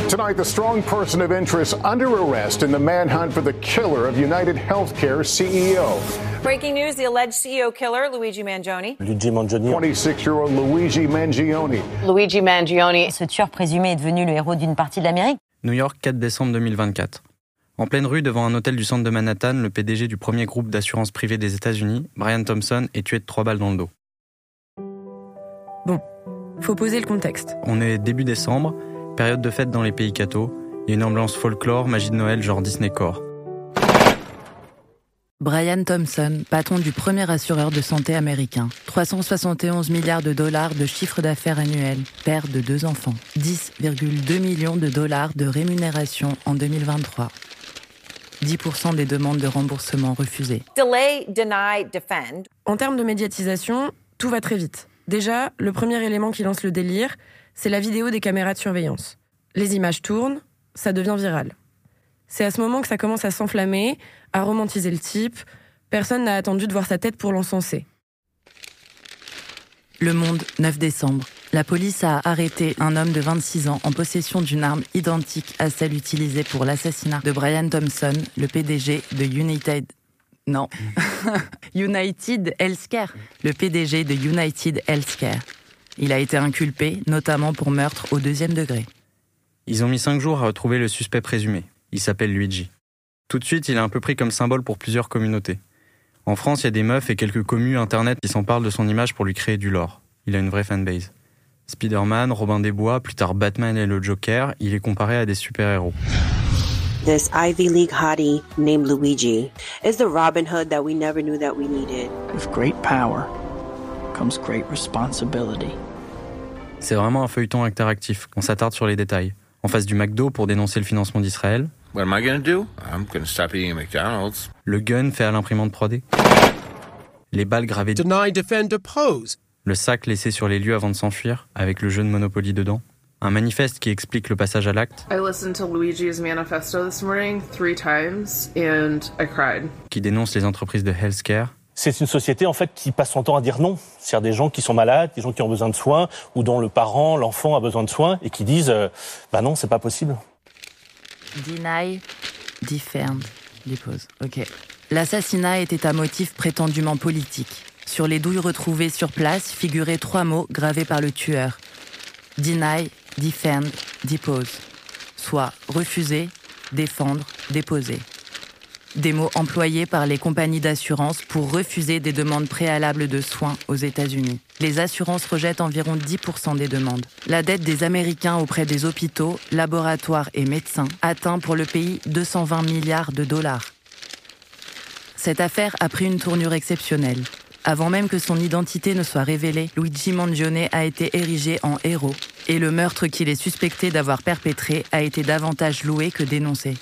Tonight, the strong person of interest under arrest in the manhunt for the killer of United Healthcare CEO. Breaking news, the alleged CEO killer, Luigi Mangione. 26-year-old Luigi Mangione. Luigi Mangione, ce tueur présumé est devenu le héros d'une partie de l'Amérique. New York, 4 décembre 2024. En pleine rue, devant un hôtel du centre de Manhattan, le PDG du premier groupe d'assurance privée des États-Unis, Brian Thompson, est tué de 3 balles dans le dos. Bon, faut poser le contexte. On est début décembre, période de fête dans les pays cathos. Il y a une ambiance folklore, magie de Noël, genre Disney Core. Brian Thompson, patron du premier assureur de santé américain. 371 milliards de dollars de chiffre d'affaires annuel, père de 2 enfants. 10,2 millions de dollars de rémunération en 2023. 10% des demandes de remboursement refusées. Delay, deny, defend. En termes de médiatisation, tout va très vite. Déjà, le premier élément qui lance le délire, c'est la vidéo des caméras de surveillance. Les images tournent, ça devient viral. C'est à ce moment que ça commence à s'enflammer, à romantiser le type. Personne n'a attendu de voir sa tête pour l'encenser. Le Monde, 9 décembre. La police a arrêté un homme de 26 ans en possession d'une arme identique à celle utilisée pour l'assassinat de Brian Thompson, le PDG de United Healthcare. Le PDG de United Healthcare. Il a été inculpé, notamment pour meurtre au 2e degré. Ils ont mis 5 jours à retrouver le suspect présumé. Il s'appelle Luigi. Tout de suite, il est un peu pris comme symbole pour plusieurs communautés. En France, il y a des meufs et quelques commus internet qui s'emparent de son image pour lui créer du lore. Il a une vraie fanbase. Spider-Man, Robin des Bois, plus tard Batman et le Joker, il est comparé à des super-héros. This Ivy League hottie named Luigi is the Robin Hood that we never knew that we needed. With great power comes great responsibility. C'est vraiment un feuilleton interactif. On s'attarde sur les détails. En face du McDo pour dénoncer le financement d'Israël. What am I gonna do? I'm gonna stop eating at McDonald's. Le gun fait à l'imprimante 3D. Les balles gravées. Deny, defend, oppose. Le sac laissé sur les lieux avant de s'enfuir, avec le jeu de Monopoly dedans. Un manifeste qui explique le passage à l'acte. I listened to Luigi's manifesto this morning 3 times and I cried. Qui dénonce les entreprises de healthcare. C'est une société en fait qui passe son temps à dire non. C'est-à-dire des gens qui sont malades, des gens qui ont besoin de soins, ou dont le parent, l'enfant a besoin de soins, et qui disent non, c'est pas possible. Deny, defend, depose. Ok. L'assassinat était à motif prétendument politique. Sur les douilles retrouvées sur place figuraient 3 mots gravés par le tueur. Deny, defend, depose. Soit refuser, défendre, déposer. Des mots employés par les compagnies d'assurance pour refuser des demandes préalables de soins aux États-Unis. Les assurances rejettent environ 10% des demandes. La dette des Américains auprès des hôpitaux, laboratoires et médecins atteint pour le pays 220 milliards de dollars. Cette affaire a pris une tournure exceptionnelle. Avant même que son identité ne soit révélée, Luigi Mangione a été érigé en héros. Et le meurtre qu'il est suspecté d'avoir perpétré a été davantage loué que dénoncé.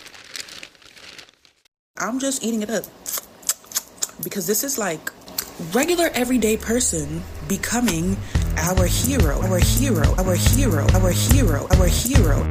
I'm just eating it up because this is like regular everyday person becoming our hero, our hero, our hero, our hero, our hero.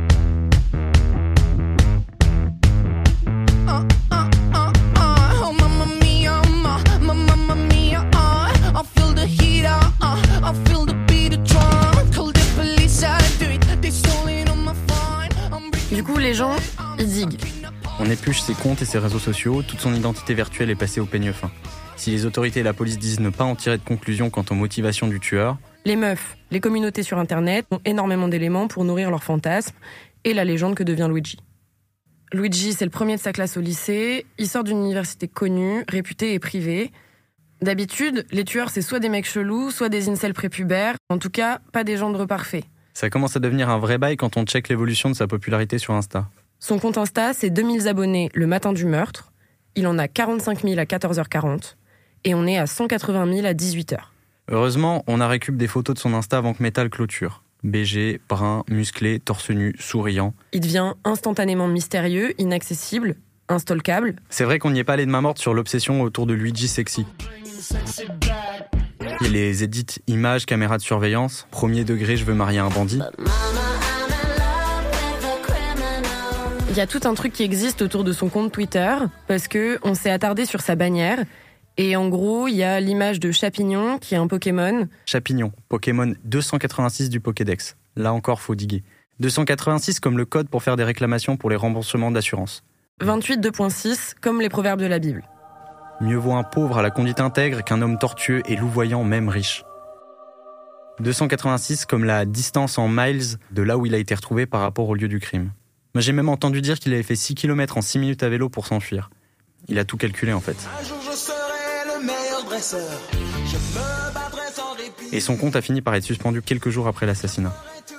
Oh mamma mia, mamma mia, I feel the heat, I feel the beat of drum. Call the police, I do it. They stolen on my phone. Du coup, les gens, ils diguent. On épluche ses comptes et ses réseaux sociaux, toute son identité virtuelle est passée au peigne fin. Si les autorités et la police disent ne pas en tirer de conclusion quant aux motivations du tueur... Les meufs, les communautés sur Internet ont énormément d'éléments pour nourrir leurs fantasmes et la légende que devient Luigi. Luigi, c'est le premier de sa classe au lycée, il sort d'une université connue, réputée et privée. D'habitude, les tueurs, c'est soit des mecs chelous, soit des incels prépubères, en tout cas, pas des gendres parfaits. Ça commence à devenir un vrai bail quand on check l'évolution de sa popularité sur Insta. Son compte Insta, c'est 2000 abonnés le matin du meurtre. Il en a 45 000 à 14h40. Et on est à 180 000 à 18h. Heureusement, on a récup des photos de son Insta avant que Metal clôture. BG, brun, musclé, torse nu, souriant. Il devient instantanément mystérieux, inaccessible, instalkable. C'est vrai qu'on n'y est pas allé de main morte sur l'obsession autour de Luigi sexy. Il les édite images, caméras de surveillance. Premier degré, je veux marier un bandit. Il y a tout un truc qui existe autour de son compte Twitter, parce qu'on s'est attardé sur sa bannière. Et en gros, il y a l'image de Chapignon, qui est un Pokémon. Chapignon, Pokémon 286 du Pokédex. Là encore, faut diguer. 286 comme le code pour faire des réclamations pour les remboursements d'assurance. 28 2.6 comme les proverbes de la Bible. Mieux vaut un pauvre à la conduite intègre qu'un homme tortueux et louvoyant même riche. 286 comme la distance en miles de là où il a été retrouvé par rapport au lieu du crime. Moi j'ai même entendu dire qu'il avait fait 6 km en 6 minutes à vélo pour s'enfuir. Il a tout calculé en fait. Un jour je serai le meilleur dresseur. Je me battrai sans répit. Et son compte a fini par être suspendu quelques jours après l'assassinat.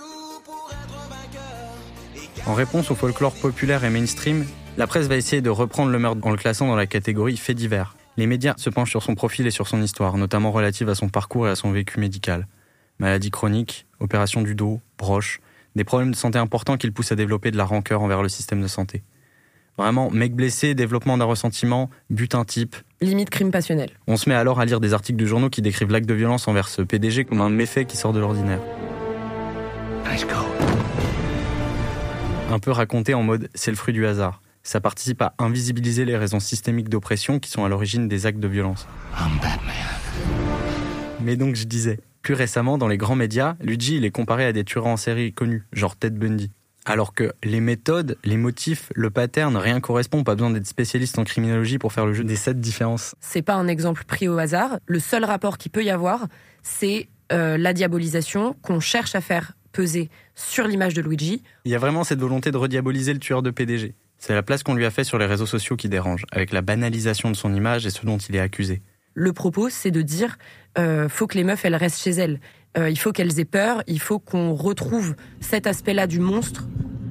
En réponse au folklore populaire et mainstream, la presse va essayer de reprendre le meurtre en le classant dans la catégorie faits divers. Les médias se penchent sur son profil et sur son histoire, notamment relative à son parcours et à son vécu médical. Maladie chronique, opération du dos, broche, des problèmes de santé importants qui le poussent à développer de la rancœur envers le système de santé. Vraiment, mec blessé, développement d'un ressentiment, butin type. Limite crime passionnel. On se met alors à lire des articles de journaux qui décrivent l'acte de violence envers ce PDG comme un méfait qui sort de l'ordinaire. Let's go. Un peu raconté en mode c'est le fruit du hasard. Ça participe à invisibiliser les raisons systémiques d'oppression qui sont à l'origine des actes de violence. I'm Batman. Mais donc je disais, plus récemment dans les grands médias, Luigi il est comparé à des tueurs en série connus, genre Ted Bundy. Alors que les méthodes, les motifs, le pattern, rien correspond, pas besoin d'être spécialiste en criminologie pour faire le jeu des 7 différences. C'est pas un exemple pris au hasard. Le seul rapport qu'il peut y avoir, c'est la diabolisation qu'on cherche à faire peser sur l'image de Luigi. Il y a vraiment cette volonté de rediaboliser le tueur de PDG. C'est la place qu'on lui a fait sur les réseaux sociaux qui dérange, avec la banalisation de son image et ce dont il est accusé. Le propos, c'est de dire faut que les meufs, elles restent chez elles. Il faut qu'elles aient peur, il faut qu'on retrouve cet aspect-là du monstre.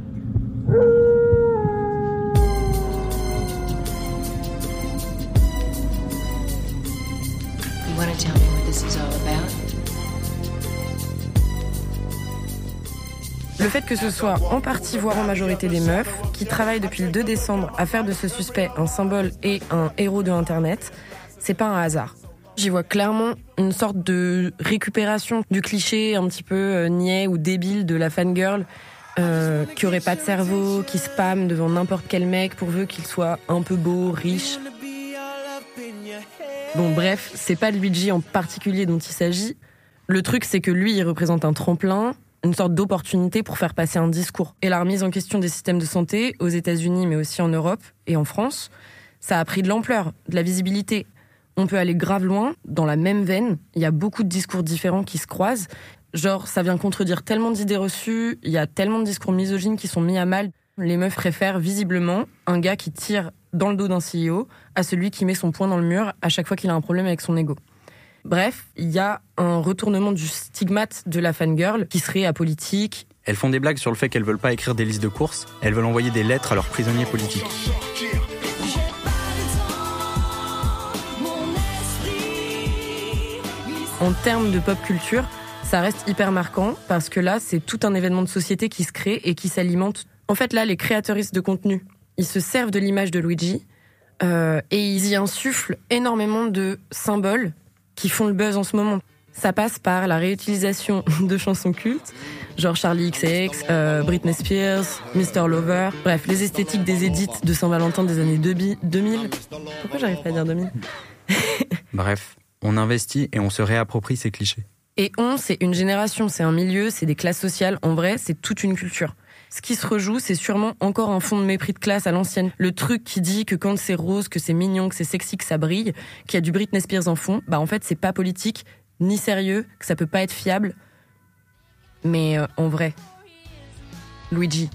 You want to tell me what this is all about? Le fait que ce soit en partie, voire en majorité des meufs, qui travaillent depuis le 2 décembre à faire de ce suspect un symbole et un héros de Internet, c'est pas un hasard. J'y vois clairement une sorte de récupération du cliché un petit peu niais ou débile de la fangirl qui aurait pas de cerveau, qui spamme devant n'importe quel mec pourvu qu'il soit un peu beau, riche. Bon bref, c'est pas Luigi en particulier dont il s'agit. Le truc c'est que lui, il représente un tremplin, une sorte d'opportunité pour faire passer un discours. Et la remise en question des systèmes de santé, aux États-Unis mais aussi en Europe et en France, ça a pris de l'ampleur, de la visibilité. On peut aller grave loin, dans la même veine, il y a beaucoup de discours différents qui se croisent. Genre, ça vient contredire tellement d'idées reçues, il y a tellement de discours misogynes qui sont mis à mal. Les meufs préfèrent visiblement un gars qui tire dans le dos d'un CEO à celui qui met son poing dans le mur à chaque fois qu'il a un problème avec son ego. Bref, il y a un retournement du stigmate de la fangirl qui serait apolitique. Elles font des blagues sur le fait qu'elles veulent pas écrire des listes de courses, elles veulent envoyer des lettres à leurs prisonniers politiques. En termes de pop culture, ça reste hyper marquant parce que là, c'est tout un événement de société qui se crée et qui s'alimente. En fait, là, les créateuristes de contenu, ils se servent de l'image de Luigi et ils y insufflent énormément de symboles qui font le buzz en ce moment. Ça passe par la réutilisation de chansons cultes, genre Charli XCX, Britney Spears, Mr. Lover, bref, les esthétiques des edits de Saint-Valentin des années 2000. Pourquoi j'arrive pas à dire 2000 ? Bref, on investit et on se réapproprie ces clichés. Et c'est une génération, c'est un milieu, c'est des classes sociales. En vrai, c'est toute une culture. Ce qui se rejoue, c'est sûrement encore un fond de mépris de classe à l'ancienne. Le truc qui dit que quand c'est rose, que c'est mignon, que c'est sexy, que ça brille, qu'il y a du Britney Spears en fond, bah en fait, c'est pas politique, ni sérieux, que ça peut pas être fiable. Mais en vrai, Luigi.